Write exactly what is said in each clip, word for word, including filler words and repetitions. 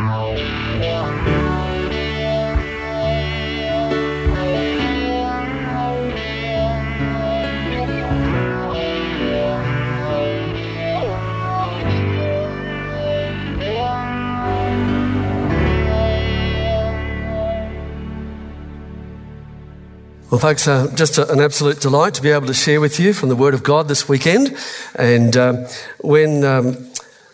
Well, folks, uh, just a, an absolute delight to be able to share with you from the Word of God this weekend. And um, when um,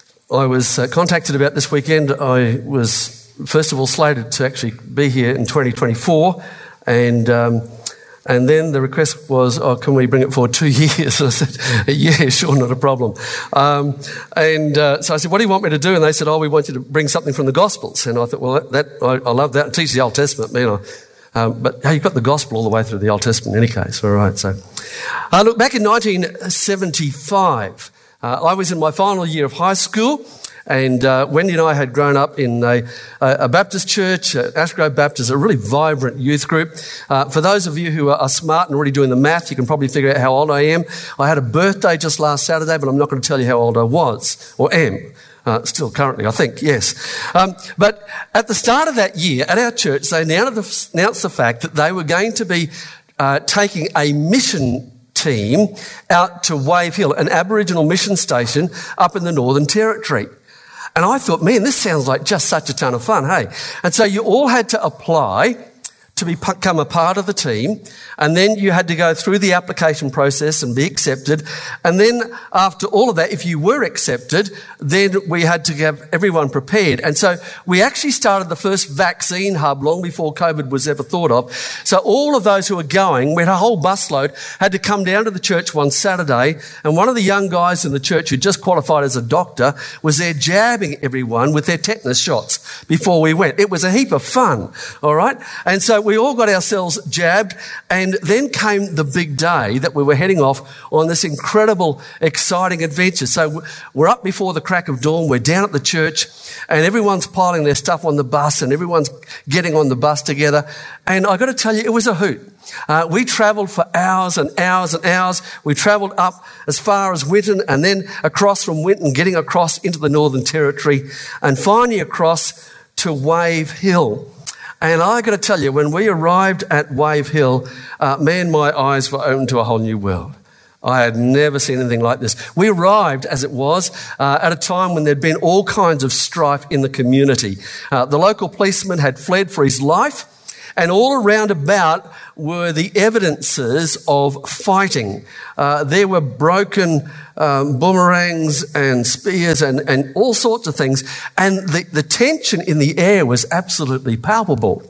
I was uh, contacted about this weekend, I was, first of all, slated to actually be here in twenty twenty-four. And um, and then the request was, oh, can we bring it for two years? And I said, yeah, sure, not a problem. Um, and uh, so I said, what do you want me to do? And they said, oh, we want you to bring something from the Gospels. And I thought, well, that, that I, I love that. I teach the Old Testament, you know. Um, but hey, you've got the gospel all the way through the Old Testament in any case. All right, so. Uh, look, back in nineteen seventy-five, uh, I was in my final year of high school, and uh, Wendy and I had grown up in a, a Baptist church, uh, Ash Grove Baptist, a really vibrant youth group. Uh, for those of you who are, are smart and already doing the math, you can probably figure out how old I am. I had a birthday just last Saturday, but I'm not going to tell you how old I was, or am. Uh, still currently, I think, yes. Um, but at the start of that year, at our church, they announced the, announced the fact that they were going to be uh, taking a mission team out to Wave Hill, an Aboriginal mission station up in the Northern Territory. And I thought, man, this sounds like just such a ton of fun, hey? And so you all had to apply to become a part of the team, and then you had to go through the application process and be accepted. And then after all of that, if you were accepted, then we had to have everyone prepared. And so we actually started the first vaccine hub long before COVID was ever thought of. So all of those who were going, we had a whole busload, had to come down to the church one Saturday, and one of the young guys in the church who just qualified as a doctor was there jabbing everyone with their tetanus shots before we went. It was a heap of fun, all right? And so we all got ourselves jabbed, and then came the big day that we were heading off on this incredible, exciting adventure. So we're up before the crack of dawn, we're down at the church, and everyone's piling their stuff on the bus, and everyone's getting on the bus together. And I got to tell you, it was a hoot. Uh, we travelled for hours and hours and hours. We travelled up as far as Winton, and then across from Winton, getting across into the Northern Territory, and finally across to Wave Hill. And I got to tell you, when we arrived at Wave Hill, uh, man, my eyes were opened to a whole new world. I had never seen anything like this. We arrived, as it was, uh, at a time when there'd been all kinds of strife in the community. Uh, the local policeman had fled for his life, and all around about were the evidences of fighting. Uh, there were broken um, boomerangs and spears and, and all sorts of things. And the, the tension in the air was absolutely palpable.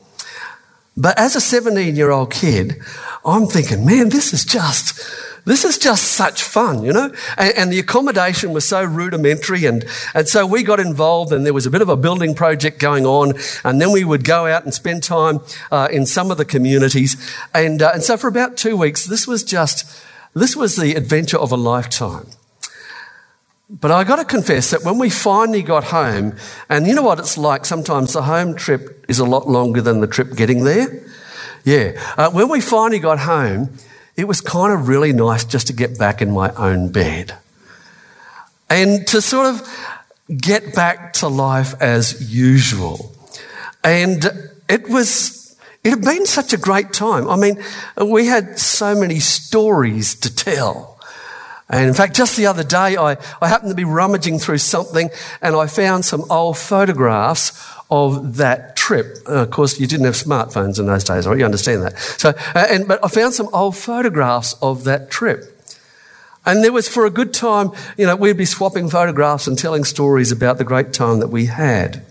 But as a seventeen-year-old kid, I'm thinking, man, this is just... This is just such fun, you know, and, and the accommodation was so rudimentary, and, and so we got involved, and there was a bit of a building project going on, and then we would go out and spend time uh, in some of the communities, and uh, and so for about two weeks, this was just, this was the adventure of a lifetime. But I got to confess that when we finally got home, and you know what it's like, sometimes the home trip is a lot longer than the trip getting there. Yeah, uh, when we finally got home, it was kind of really nice just to get back in my own bed and to sort of get back to life as usual. And it was, it had been such a great time. I mean, we had so many stories to tell. And in fact, just the other day, I, I happened to be rummaging through something, and I found some old photographs of that trip. Uh, of course, you didn't have smartphones in those days, right? You understand that. So, uh, and but I found some old photographs of that trip. And there was, for a good time, you know, we'd be swapping photographs and telling stories about the great time that we had.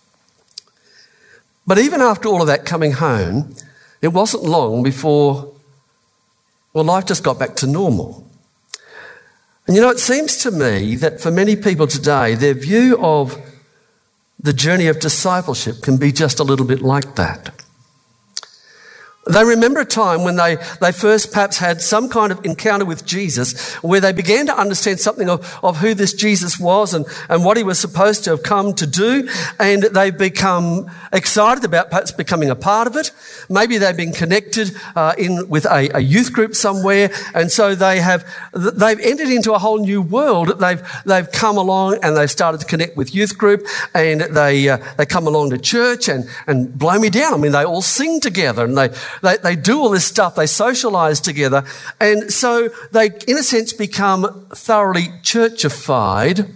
But even after all of that coming home, it wasn't long before, well, life just got back to normal. And you know, it seems to me that for many people today, their view of the journey of discipleship can be just a little bit like that. They remember a time when they, they first perhaps had some kind of encounter with Jesus, where they began to understand something of, of who this Jesus was and, and what he was supposed to have come to do. And they've become excited about perhaps becoming a part of it. Maybe they've been connected uh, in with a, a youth group somewhere. And so they have, they've entered into a whole new world. They've, they've come along and they've started to connect with youth group, and they, uh, they come along to church and, and blow me down. I mean, they all sing together and they, They, they do all this stuff, they socialise together, and so they, in a sense, become thoroughly churchified,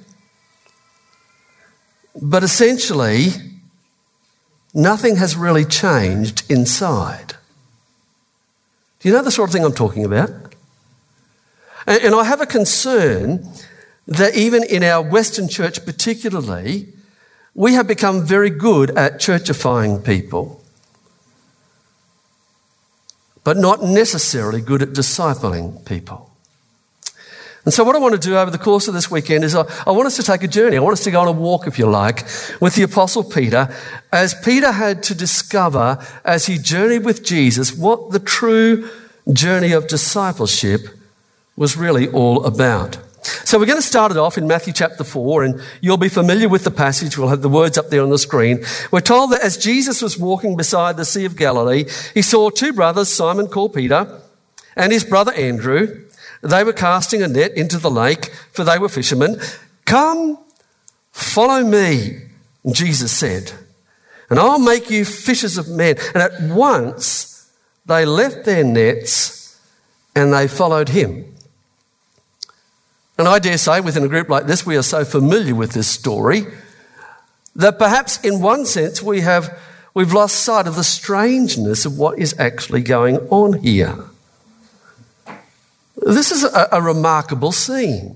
but essentially nothing has really changed inside. Do you know the sort of thing I'm talking about? And, and I have a concern that even in our Western church particularly, we have become very good at churchifying people, but not necessarily good at discipling people. And so what I want to do over the course of this weekend is I, I want us to take a journey. I want us to go on a walk, if you like, with the Apostle Peter, as Peter had to discover, as he journeyed with Jesus, what the true journey of discipleship was really all about. So we're going to start it off in Matthew chapter four, and you'll be familiar with the passage. We'll have the words up there on the screen. We're told that as Jesus was walking beside the Sea of Galilee, he saw two brothers, Simon called Peter, and his brother Andrew. They were casting a net into the lake, for they were fishermen. "Come, follow me," Jesus said, "and I'll make you fishers of men." And at once they left their nets and they followed him. And I dare say within a group like this, we are so familiar with this story that perhaps in one sense we have, we've lost sight of the strangeness of what is actually going on here. This is a, a remarkable scene.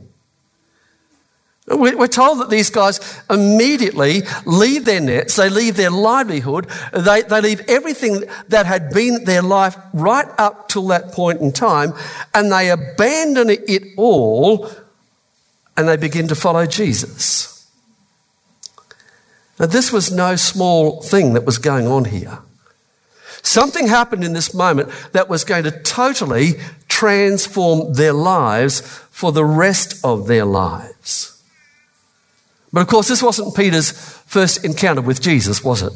We're told that these guys immediately leave their nets, they leave their livelihood, they, they leave everything that had been their life right up till that point in time, and they abandon it all and they begin to follow Jesus. Now, this was no small thing that was going on here. Something happened in this moment that was going to totally transform their lives for the rest of their lives. But of course, this wasn't Peter's first encounter with Jesus, was it?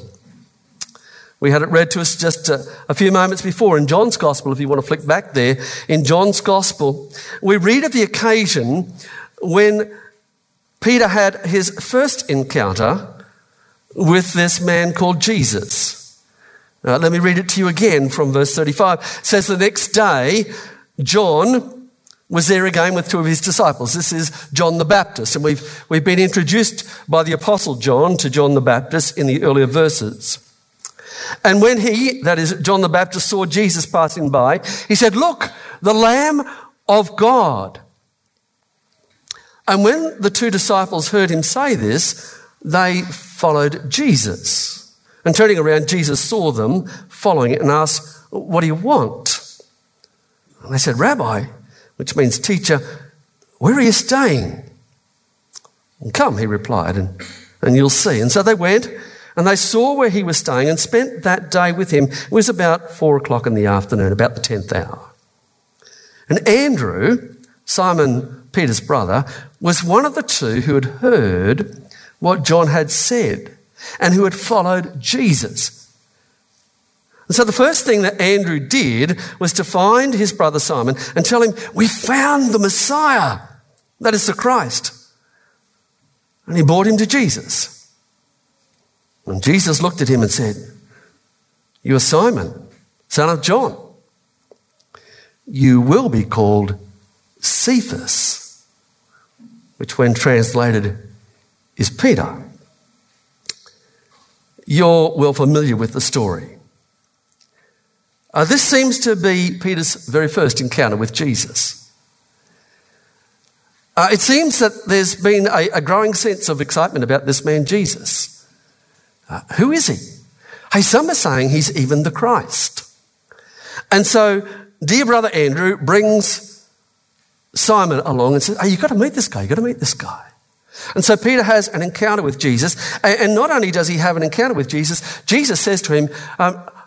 We had it read to us just a, a few moments before in John's Gospel. If you want to flick back there, in John's Gospel, we read of the occasion when Peter had his first encounter with this man called Jesus. Now, let me read it to you again from verse thirty-five. It says, "The next day, John was there again with two of his disciples." This is John the Baptist, and we've, we've been introduced by the Apostle John to John the Baptist in the earlier verses. "And when he," that is John the Baptist, "saw Jesus passing by, he said, 'Look, the Lamb of God.' And when the two disciples heard him say this, they followed Jesus. And turning around, Jesus saw them following it and asked, 'What do you want?' And they said, 'Rabbi,' which means teacher, 'where are you staying?' 'Come,' he replied, and, and you'll see.' And so they went, and they saw where he was staying and spent that day with him. It was about four o'clock in the afternoon, about the tenth hour. And Andrew, Simon Peter's brother, was one of the two who had heard what John had said and who had followed Jesus. And so the first thing that Andrew did was to find his brother Simon and tell him, "We found the Messiah," that is the Christ. And he brought him to Jesus. And Jesus looked at him and said, "You are Simon, son of John. You will be called Cephas," which when translated is Peter. You're well familiar with the story. Uh, this seems to be Peter's very first encounter with Jesus. Uh, it seems that there's been a, a growing sense of excitement about this man Jesus. Uh, who is he? Hey, some are saying he's even the Christ. And so dear brother Andrew brings Simon along and says, "Hey, you've got to meet this guy, you've got to meet this guy." And so Peter has an encounter with Jesus, and not only does he have an encounter with Jesus, Jesus says to him, um,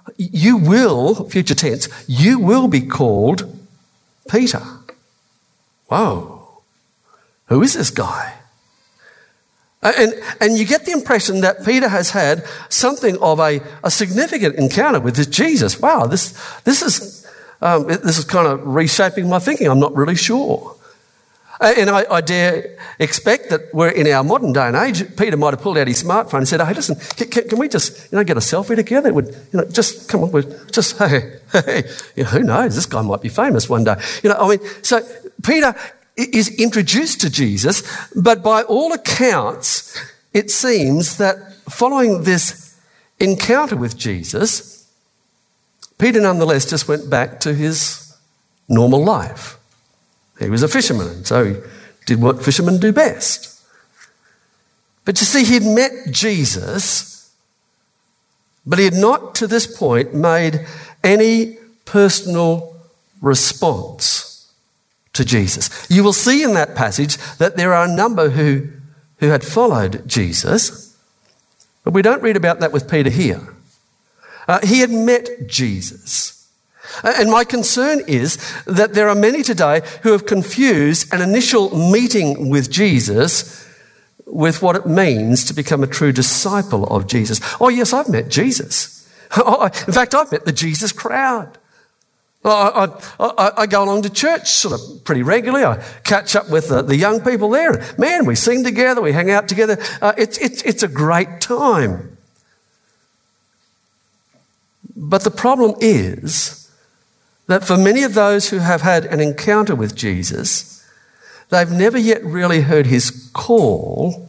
you will, future tense, you will be called Peter. Whoa, who is this guy? And, and you get the impression that Peter has had something of a, a significant encounter with this Jesus. Wow, this, this, is, um, this is kind of reshaping my thinking. I'm not really sure. And I, I dare expect that we're in our modern day and age, Peter might have pulled out his smartphone and said, hey, listen, can, can we just, you know, get a selfie together? It would, you know, just, come on, we're just, hey, hey, you know, who knows? This guy might be famous one day. You know, I mean, so Peter is introduced to Jesus, but by all accounts, it seems that following this encounter with Jesus, Peter nonetheless just went back to his normal life. He was a fisherman, and so he did what fishermen do best. But you see, he'd met Jesus, but he had not to this point made any personal response to Jesus. You will see in that passage that there are a number who, who had followed Jesus, but we don't read about that with Peter here. Uh, he had met Jesus. And my concern is that there are many today who have confused an initial meeting with Jesus with what it means to become a true disciple of Jesus. Oh, yes, I've met Jesus. In fact, I've met the Jesus crowd. I, I, I, I go along to church sort of pretty regularly. I catch up with the, the young people there. Man, we sing together, we hang out together. Uh, it's, it's, it's a great time. But the problem is that for many of those who have had an encounter with Jesus, they've never yet really heard his call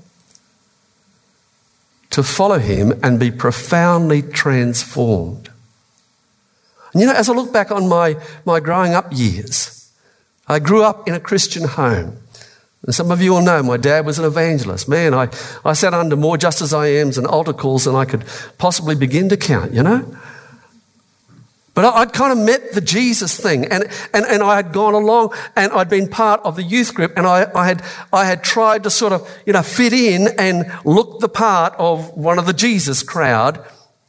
to follow him and be profoundly transformed. And you know, as I look back on my, my growing up years, I grew up in a Christian home. And some of you will know my dad was an evangelist. Man, I, I sat under more just as I am's and altar calls than I could possibly begin to count, you know? But I'd kind of met the Jesus thing, and, and, and I had gone along, and I'd been part of the youth group, and I, I had I had tried to sort of, you know, fit in and look the part of one of the Jesus crowd.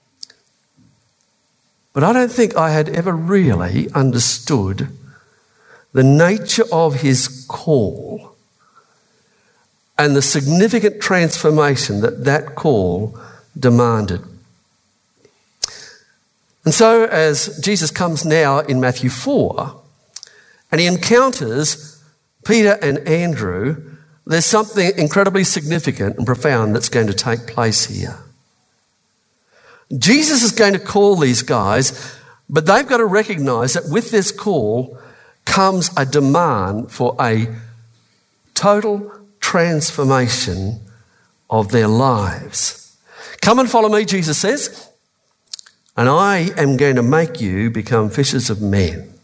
But I don't think I had ever really understood the nature of his call and the significant transformation that that call demanded. And so as Jesus comes now in Matthew four and he encounters Peter and Andrew, there's something incredibly significant and profound that's going to take place here. Jesus is going to call these guys, but they've got to recognise that with this call comes a demand for a total transformation of their lives. Come and follow me, Jesus says, and I am going to make you become fishers of men.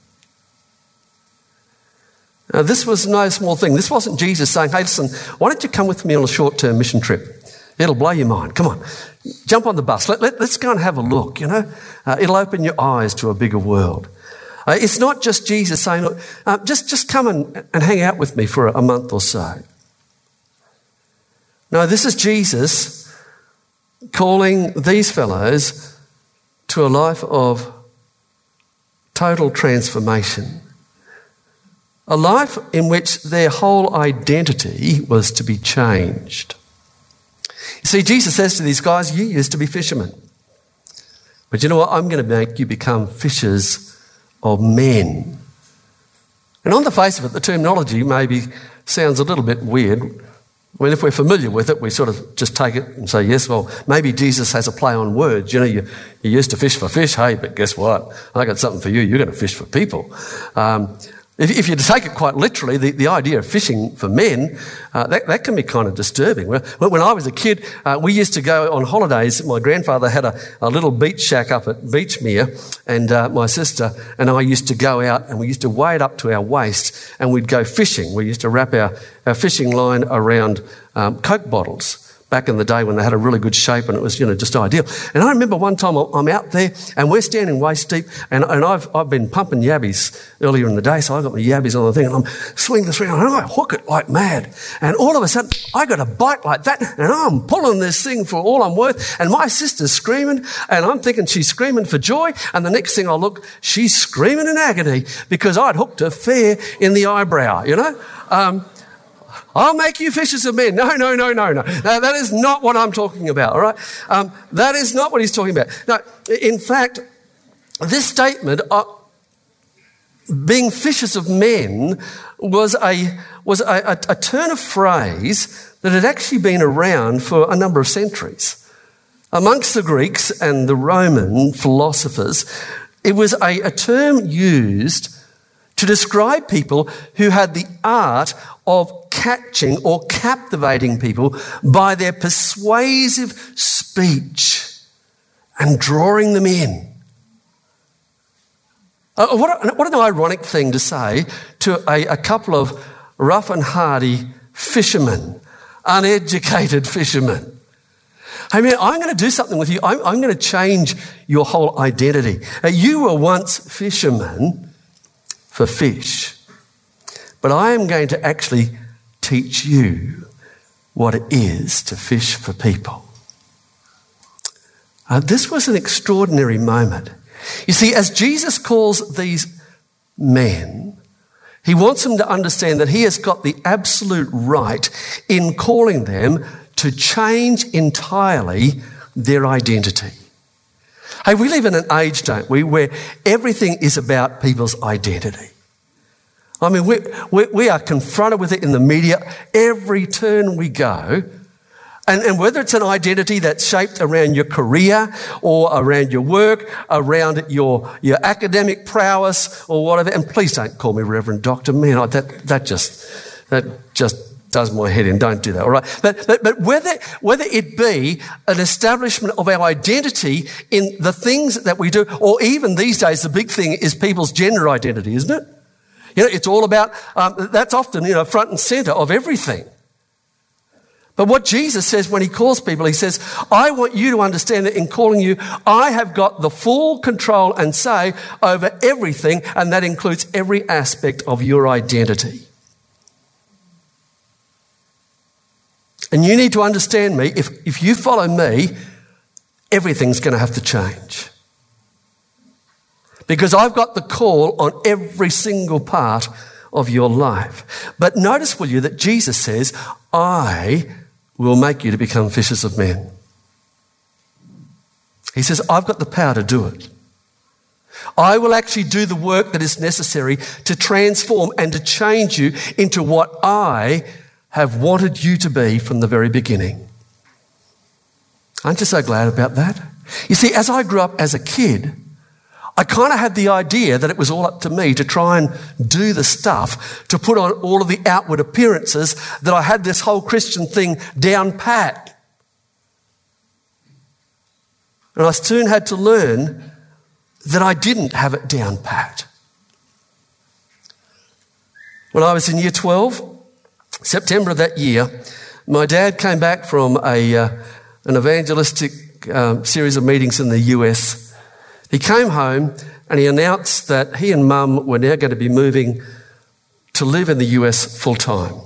Now, this was no small thing. This wasn't Jesus saying, hey, listen, why don't you come with me on a short-term mission trip? It'll blow your mind. Come on, jump on the bus. Let, let, let's go and have a look, you know. Uh, it'll open your eyes to a bigger world. Uh, it's not just Jesus saying, look, uh, just, just come and, and hang out with me for a, a month or so. No, this is Jesus calling these fellows to a life of total transformation. A life in which their whole identity was to be changed. You see, Jesus says to these guys, you used to be fishermen. But you know what? I'm going to make you become fishers of men. And on the face of it, the terminology maybe sounds a little bit weird. I mean, if we're familiar with it, we sort of just take it and say, yes, well, maybe Jesus has a play on words. You know, you, you used to fish for fish. Hey, but guess what? I got something for you. You're going to fish for people. Um, if, if you take it quite literally, the, the idea of fishing for men, uh, that, that can be kind of disturbing. When, when I was a kid, uh, we used to go on holidays. My grandfather had a, a little beach shack up at Beachmere, and uh, my sister and I used to go out and we used to wade up to our waist and we'd go fishing. We used to wrap our, our fishing line around um, Coke bottles. back in the day when they had a really good shape and it was, you know, just ideal. And I remember one time I'm out there and we're standing waist deep and, and I've I've been pumping yabbies earlier in the day, so I got my yabbies on the thing and I'm swinging this around and I hook it like mad. And all of a sudden I got a bite like that and I'm pulling this thing for all I'm worth and my sister's screaming and I'm thinking she's screaming for joy, and the next thing I look, she's screaming in agony because I'd hooked her fair in the eyebrow, you know. Um, I'll make you fishers of men. No, no, no, no, no. No, that is not what I'm talking about, all right? Um, that is not what he's talking about. No, in fact, this statement, uh, being fishers of men, was a was a, a, a turn of phrase that had actually been around for a number of centuries. Amongst the Greeks and the Roman philosophers, it was a, a term used to describe people who had the art of catching or captivating people by their persuasive speech and drawing them in. Uh, what, what an ironic thing to say to a, a couple of rough and hardy fishermen, uneducated fishermen. I mean, I'm going to do something with you. I'm, I'm going to change your whole identity. Uh, you were once fishermen for fish, but I am going to actually teach you what it is to fish for people. Uh, this was an extraordinary moment. You see, as Jesus calls these men, he wants them to understand that he has got the absolute right in calling them to change entirely their identity. Hey, we live in an age, don't we, where everything is about people's identity. I mean, we, we, we are confronted with it in the media every turn we go. And, and whether it's an identity that's shaped around your career or around your work, around your, your academic prowess or whatever, and please don't call me Reverend Doctor Man, I, that, that just, that just does my head in. Don't do that, all right? But, but, but whether, whether it be an establishment of our identity in the things that we do, or even these days, the big thing is people's gender identity, isn't it? You know, it's all about, um, that's often, you know, front and centre of everything. But what Jesus says when he calls people, he says, I want you to understand that in calling you, I have got the full control and say over everything, and that includes every aspect of your identity. And you need to understand me, if, if you follow me, everything's going to have to change. Because I've got the call on every single part of your life. But notice, will you, that Jesus says, I will make you to become fishers of men. He says, I've got the power to do it. I will actually do the work that is necessary to transform and to change you into what I have wanted you to be from the very beginning. Aren't you so glad about that? You see, as I grew up as a kid, I kind of had the idea that it was all up to me to try and do the stuff, to put on all of the outward appearances, that I had this whole Christian thing down pat. And I soon had to learn that I didn't have it down pat. When I was in year twelve, September of that year, my dad came back from a uh, an evangelistic um, series of meetings in the U S. He came home and he announced that he and Mum were now going to be moving to live in the U S full time.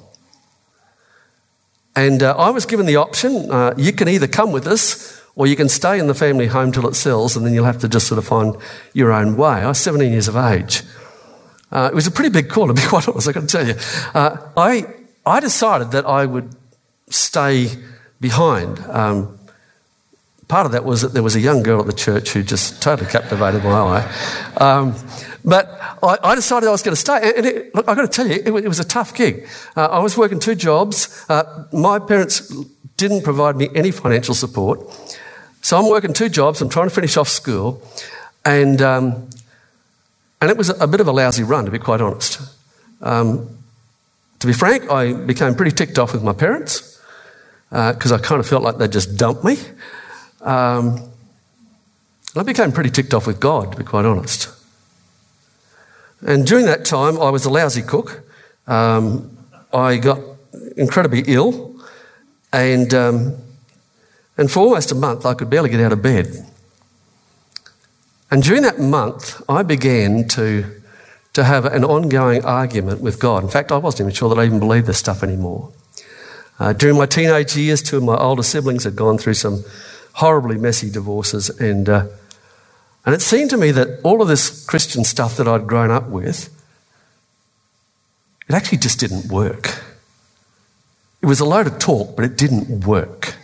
And uh, I was given the option, uh, you can either come with us or you can stay in the family home till it sells, and then you'll have to just sort of find your own way. I was seventeen years of age. Uh, it was a pretty big call, to be quite honest, I can tell you. Uh, I, I decided that I would stay behind. Um, Part of that was that there was a young girl at the church who just totally captivated my eye. Um, but I, I decided I was going to stay. And it, look, I've got to tell you, it, it was a tough gig. Uh, I was working two jobs. Uh, my parents didn't provide me any financial support. So I'm working two jobs. I'm trying to finish off school. And um, and it was a, a bit of a lousy run, to be quite honest. Um, to be frank, I became pretty ticked off with my parents because uh, I kind of felt like they'd just dumped me. Um, and I became pretty ticked off with God, to be quite honest. And during that time, I was a lousy cook. Um, I got incredibly ill, and um, And for almost a month, I could barely get out of bed. And during that month, I began to, to have an ongoing argument with God. In fact, I wasn't even sure that I even believed this stuff anymore. Uh, during my teenage years, two of my older siblings had gone through some horribly messy divorces, and uh, and it seemed to me that all of this Christian stuff that I'd grown up with, it actually just didn't work. It was a load of talk, but it didn't work.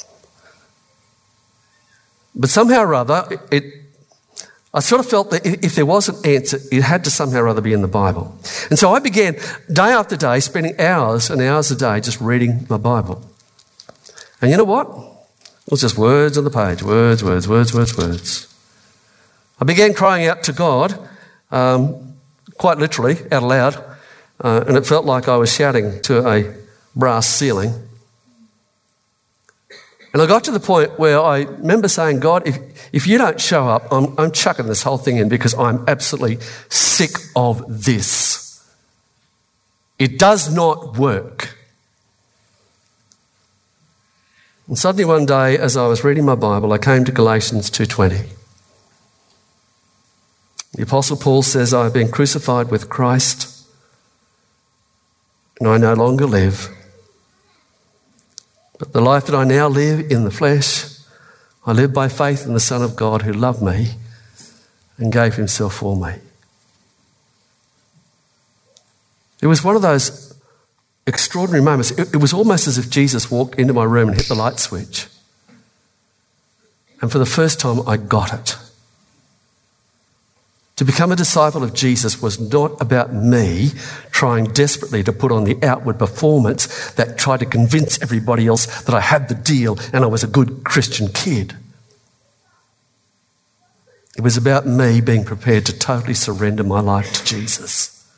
But somehow or other, it, it I sort of felt that if there was an answer, it had to somehow or other be in the Bible. And so I began, day after day, spending hours and hours a day just reading my Bible. And you know what? It was just words on the page, words, words, words, words, words. I began crying out to God, um, quite literally, out loud, uh, and it felt like I was shouting to a brass ceiling. And I got to the point where I remember saying, God, if, if you don't show up, I'm, I'm chucking this whole thing in because I'm absolutely sick of this. It does not work. And suddenly one day, as I was reading my Bible, I came to Galatians two twenty. The Apostle Paul says, I have been crucified with Christ, and I no longer live. But the life that I now live in the flesh, I live by faith in the Son of God who loved me and gave himself for me. It was one of those extraordinary moments. It, it was almost as if Jesus walked into my room and hit the light switch. And for the first time, I got it. To become a disciple of Jesus was not about me trying desperately to put on the outward performance that tried to convince everybody else that I had the deal and I was a good Christian kid. It was about me being prepared to totally surrender my life to Jesus.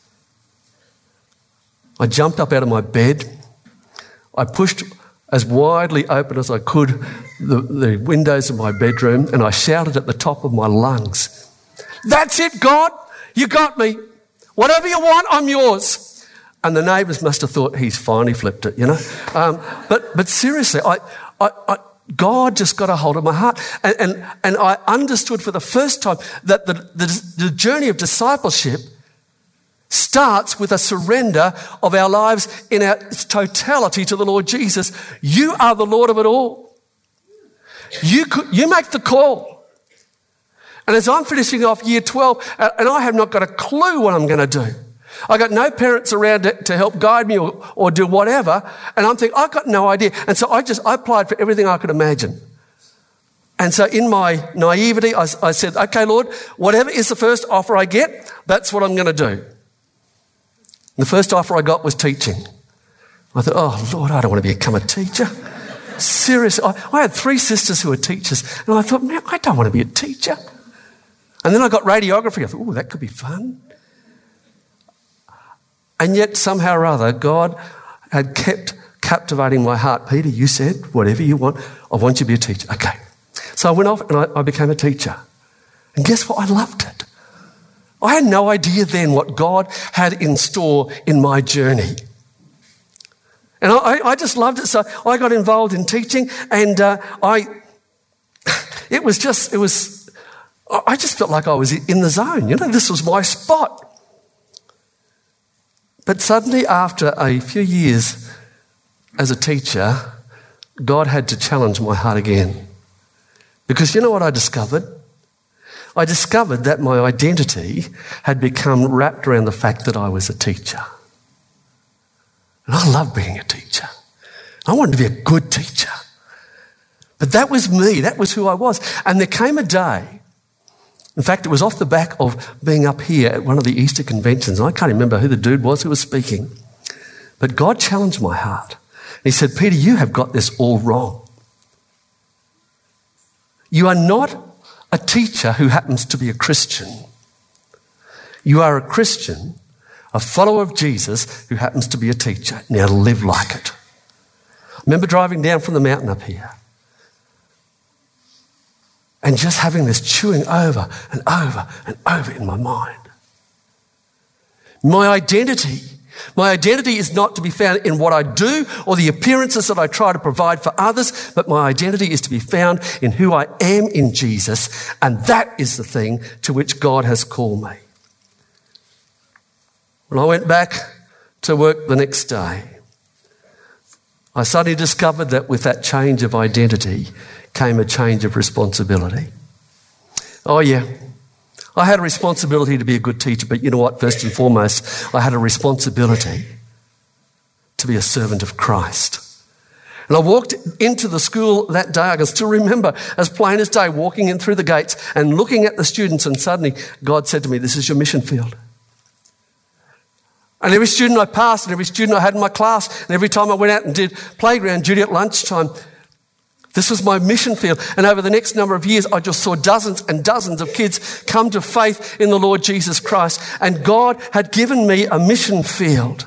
I jumped up out of my bed. I pushed as widely open as I could the, the windows of my bedroom, and I shouted at the top of my lungs, "That's it, God. You got me. Whatever you want, I'm yours." And the neighbours must have thought he's finally flipped it, you know. Um, but but seriously, I, I, I, God just got a hold of my heart. And, and, and I understood for the first time that the, the, the journey of discipleship starts with a surrender of our lives in our totality to the Lord Jesus. You are the Lord of it all. You, could, you make the call. And as I'm finishing off year twelve, and I have not got a clue what I'm going to do. I got no parents around to, to help guide me or, or do whatever. And I'm thinking, I've got no idea. And so I just, I applied for everything I could imagine. And so in my naivety, I, I said, okay, Lord, whatever is the first offer I get, that's what I'm going to do. And the first offer I got was teaching. I thought, oh, Lord, I don't want to become a teacher. Seriously, I, I had three sisters who were teachers. And I thought, man, I don't want to be a teacher. And then I got radiography. I thought, oh, that could be fun. And yet somehow or other, God had kept captivating my heart. Peter, you said, whatever you want, I want you to be a teacher. Okay. So I went off and I, I became a teacher. And guess what? I loved it. I had no idea then what God had in store in my journey. And I, I just loved it. So I got involved in teaching, and uh, I, it was just, it was, I just felt like I was in the zone. You know, this was my spot. But suddenly, after a few years as a teacher, God had to challenge my heart again. Because you know what I discovered? I discovered that my identity had become wrapped around the fact that I was a teacher. And I love being a teacher. I wanted to be a good teacher. But that was me. That was who I was. And there came a day, in fact, it was off the back of being up here at one of the Easter conventions. I can't remember who the dude was who was speaking. But God challenged my heart. He said, Peter, you have got this all wrong. You are not a teacher who happens to be a Christian. You are a Christian, a follower of Jesus who happens to be a teacher. Now live like it. I remember driving down from the mountain up here and just having this chewing over and over and over in my mind. My identity My identity is not to be found in what I do or the appearances that I try to provide for others, but my identity is to be found in who I am in Jesus, and that is the thing to which God has called me. When I went back to work the next day, I suddenly discovered that with that change of identity came a change of responsibility. Oh yeah, I had a responsibility to be a good teacher, but you know what? First and foremost, I had a responsibility to be a servant of Christ. And I walked into the school that day. I can still remember as plain as day walking in through the gates and looking at the students, and suddenly God said to me, "This is your mission field." And every student I passed and every student I had in my class and every time I went out and did playground duty at lunchtime, this was my mission field. And over the next number of years, I just saw dozens and dozens of kids come to faith in the Lord Jesus Christ. And God had given me a mission field.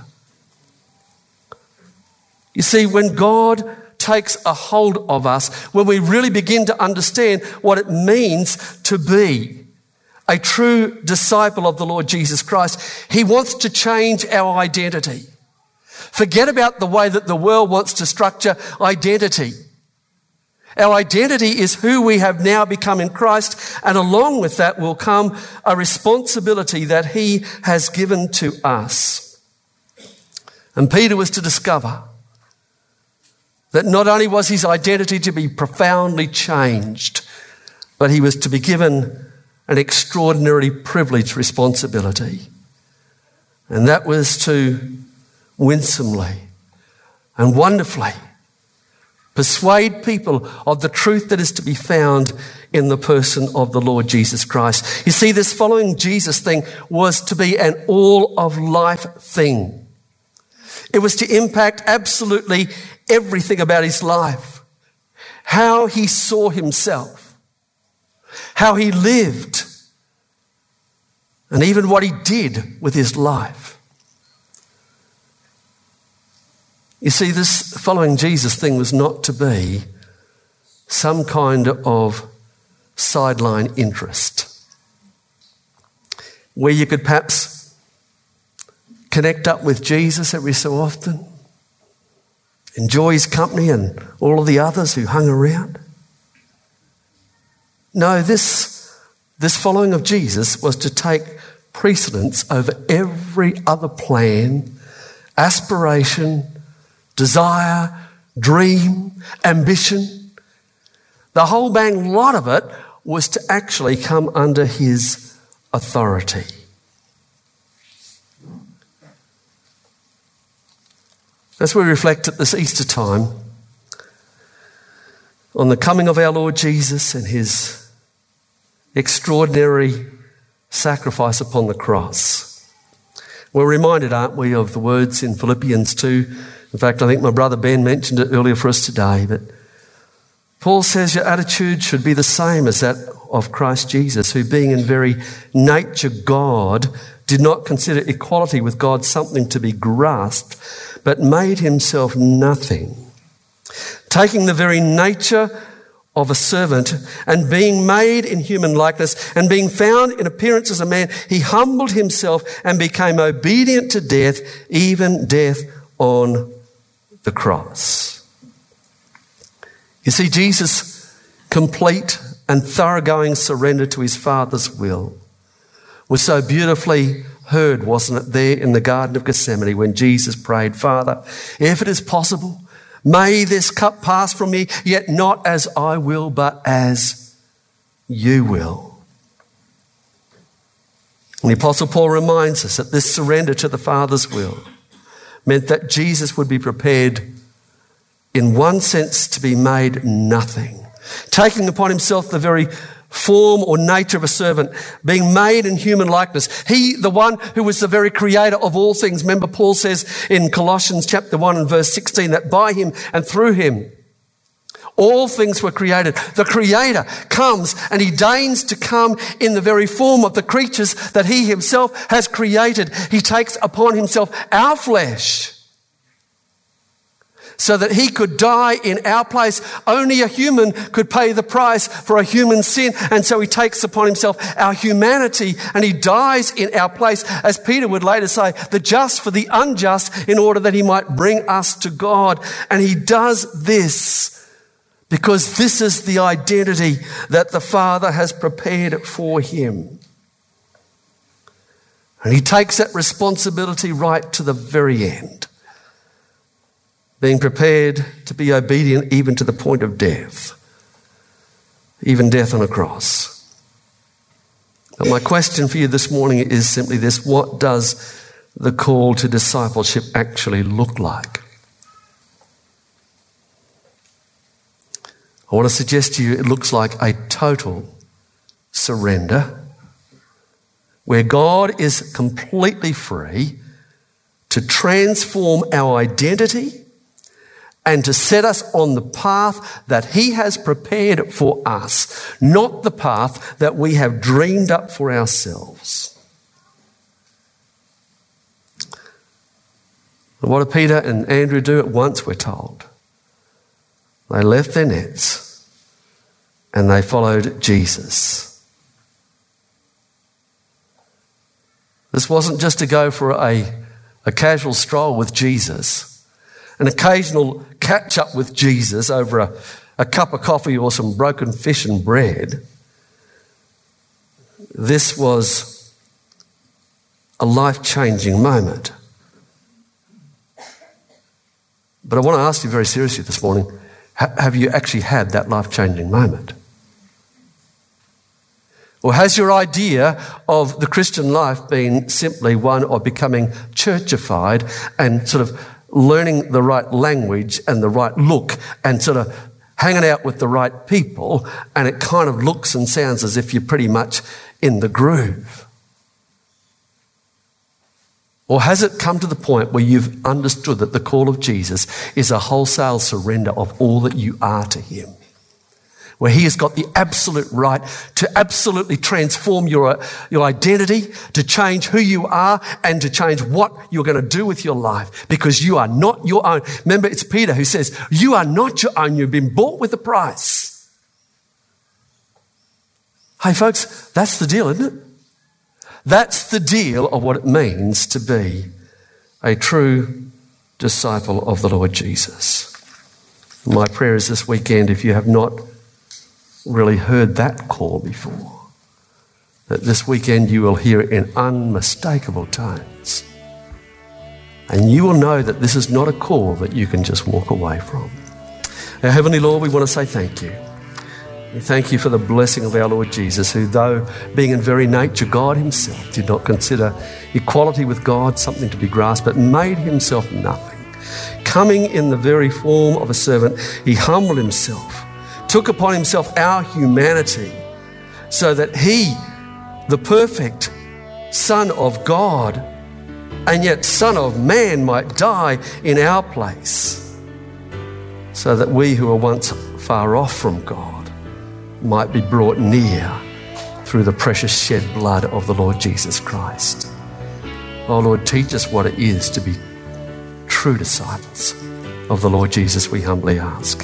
You see, when God takes a hold of us, when we really begin to understand what it means to be a true disciple of the Lord Jesus Christ, He wants to change our identity. Forget about the way that the world wants to structure identity. Our identity is who we have now become in Christ, and along with that will come a responsibility that He has given to us. And Peter was to discover that not only was his identity to be profoundly changed, but he was to be given an extraordinarily privileged responsibility. And that was to winsomely and wonderfully persuade people of the truth that is to be found in the person of the Lord Jesus Christ. You see, this following Jesus thing was to be an all of life thing. It was to impact absolutely everything about his life. How he saw himself, how he lived, and even what he did with his life. You see, this following Jesus thing was not to be some kind of sideline interest where you could perhaps connect up with Jesus every so often, enjoy his company and all of the others who hung around. No, this, this following of Jesus was to take precedence over every other plan, aspiration, desire, dream, ambition. The whole bang lot of it was to actually come under his authority. As we reflect at this Easter time on the coming of our Lord Jesus and his extraordinary sacrifice upon the cross, we're reminded, aren't we, of the words in Philippians two. In fact, I think my brother Ben mentioned it earlier for us today, but Paul says your attitude should be the same as that of Christ Jesus, who being in very nature God, did not consider equality with God something to be grasped, but made himself nothing, taking the very nature of a servant, and being made in human likeness, and being found in appearance as a man, he humbled himself and became obedient to death, even death on the cross. You see, Jesus' complete and thoroughgoing surrender to his Father's will was so beautifully heard, wasn't it, there in the Garden of Gethsemane when Jesus prayed, "Father, if it is possible, may this cup pass from me, yet not as I will, but as you will." And the Apostle Paul reminds us that this surrender to the Father's will meant that Jesus would be prepared, in one sense, to be made nothing, taking upon himself the very form or nature of a servant, being made in human likeness. He, the one who was the very creator of all things. Remember, Paul says in Colossians chapter one and verse sixteen that by him and through him all things were created. The creator comes and he deigns to come in the very form of the creatures that he himself has created. He takes upon himself our flesh. so that he could die in our place. Only a human could pay the price for a human sin. And so he takes upon himself our humanity and he dies in our place, as Peter would later say, the just for the unjust, in order that he might bring us to God. And he does this because this is the identity that the Father has prepared for him. And he takes that responsibility right to the very end, being prepared to be obedient even to the point of death, even death on a cross. But my question for you this morning is simply this: what does the call to discipleship actually look like? I want to suggest to you it looks like a total surrender, where God is completely free to transform our identity and to set us on the path that he has prepared for us, not the path that we have dreamed up for ourselves. And what did Peter and Andrew do at once, we're told? They left their nets and they followed Jesus. This wasn't just to go for a, a casual stroll with Jesus, an occasional catch up with Jesus over a, a cup of coffee or some broken fish and bread. This was a life-changing moment. But I want to ask you very seriously this morning, ha- have you actually had that life-changing moment? Or has your idea of the Christian life been simply one of becoming churchified and sort of learning the right language and the right look and sort of hanging out with the right people, and it kind of looks and sounds as if you're pretty much in the groove? Or has it come to the point where you've understood that the call of Jesus is a wholesale surrender of all that you are to him, where he has got the absolute right to absolutely transform your, your identity, to change who you are and to change what you're going to do with your life, because you are not your own. Remember, it's Peter who says, you are not your own, you've been bought with a price. Hey folks, that's the deal, isn't it? That's the deal of what it means to be a true disciple of the Lord Jesus. My prayer is this weekend, if you have not really heard that call before, that this weekend you will hear it in unmistakable tones. And you will know that this is not a call that you can just walk away from. Our Heavenly Lord, we want to say thank you. We thank you for the blessing of our Lord Jesus, who, though being in very nature God himself, did not consider equality with God something to be grasped, but made himself nothing. Coming in the very form of a servant, he humbled himself, took upon himself our humanity, so that he, the perfect Son of God, and yet Son of Man, might die in our place, so that we who were once far off from God might be brought near through the precious shed blood of the Lord Jesus Christ. Oh Lord, teach us what it is to be true disciples of the Lord Jesus, we humbly ask.